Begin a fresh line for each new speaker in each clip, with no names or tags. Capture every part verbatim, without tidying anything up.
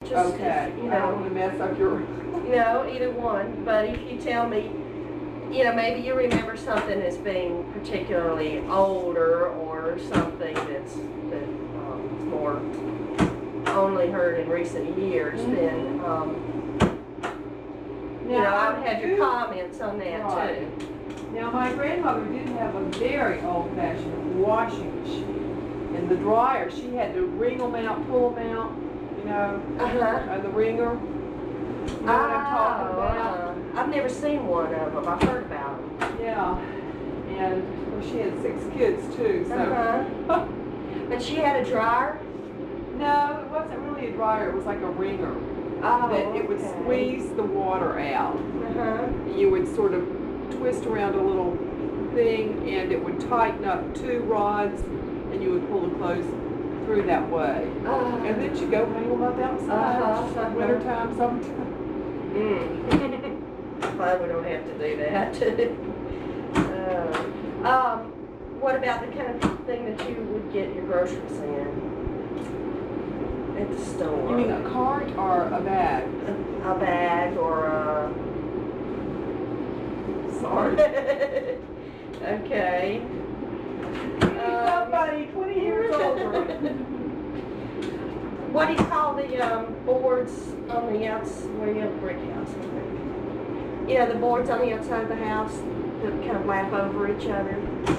just,
Okay,
if, you
I don't
know,
want to mess up your...
you know, either one. But if you tell me, you know, maybe you remember something as being particularly older or something that's that um, is more only heard in recent years,
Mm-hmm.
then um, you know, I would have your comments on that
Right.
too.
Now, my grandmother did have a very old-fashioned washing machine. And the dryer, she had to wring them out, pull them out, you know,
Uh-huh.
uh, the wringer. You know what I'm talking about?
Uh, I've never seen one of them. I've heard about them.
Yeah. And well, she had six kids too, so.
Uh-huh. But she had a dryer?
No, it wasn't really a dryer. It was like a wringer.
Oh,
That it would
okay.
squeeze the water out.
Uh-huh.
You would sort of twist around a little thing, and it would tighten up two rods, and you would pull the clothes through that way.
Uh,
And then you go hang them up outside.
Uh-huh, uh-huh.
Wintertime, summertime.
mm. Glad we don't have to do that. uh, um, what about the kind of thing that you would get your groceries in at the store?
You mean a cart or a bag?
A, a bag or a...
Sorry.
Okay.
Somebody twenty years older.
What do you call the um, boards on the outside where you have a brick house? I think. You know, the boards on the outside of the house that kind of lap over each other.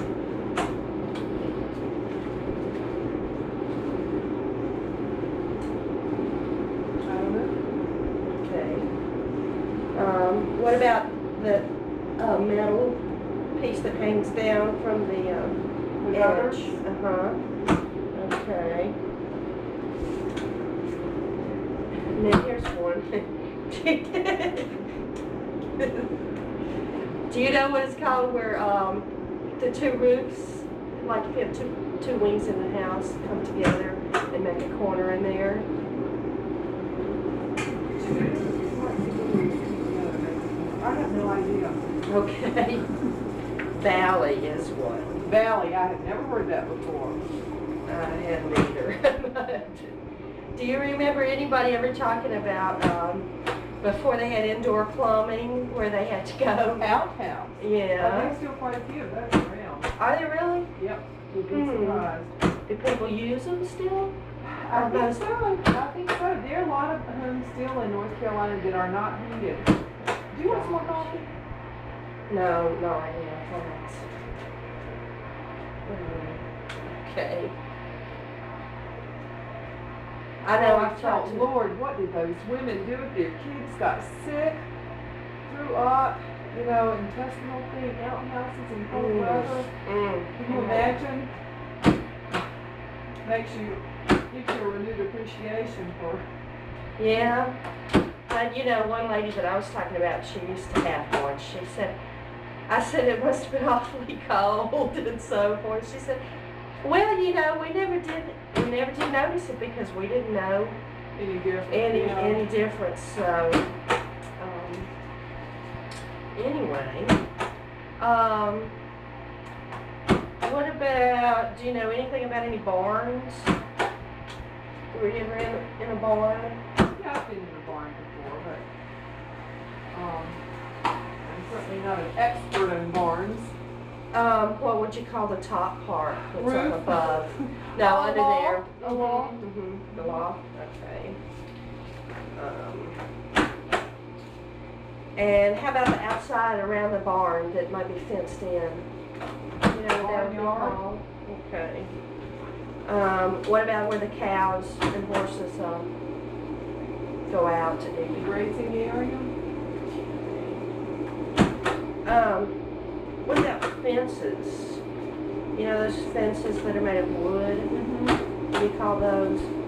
I don't know.
Okay. Um, what about the uh, metal piece that hangs down from the um,
The gutters?
edge? Uh-huh. Okay. Now here's one. Do you know what it's called where um, the two roofs, like if you have two, two wings in the house, come together and make a corner in there?
I have no idea.
Okay. Valley is one.
Valley, I have never heard that before.
I hadn't either. Do you remember anybody ever talking about um, before they had indoor plumbing where they had to go?
Outhouse. I
Yeah.
think still quite a few of those around.
Are they really?
Yep. You'd be
Hmm.
surprised.
Do people use them still?
I think so. I think so. There are a lot of homes still in North Carolina that are not heated. Do you want some more coffee?
No, no, I have. Thanks. Okay. I know I've talked
Oh,
to...
Lord, what did those women do if their kids got sick, threw up, you know, intestinal thing, outhouses in cold
Mm.
weather?
Mm.
Can you imagine? Makes you, gives you a renewed appreciation for...
Yeah. But you know, one lady that I was talking about, she used to have one. She said, I said it must have been awfully cold and so forth. She said, well, you know, we never did, we never did notice it because we didn't know
Any difference?
any
you know?
any difference. So, um, anyway, um, what about? Do you know anything about any barns? Were you ever in, in a barn?
Yeah, I've been in a barn before, but um, I'm certainly not an expert in barns.
Um, what would you call the top part that's
Roof?
up above? No,
A
under
loft?
there.
A loft?
Mm-hmm. The loft. Okay. Um, and how about the outside around the barn that might be fenced in? You know, that would be
Barnyard?
called. Okay. Um, what about where the cows and horses um, go out to
The
eat?
grazing area?
Um, what about fences? You know those fences that are made of wood?
Mm-hmm.
What do you call those?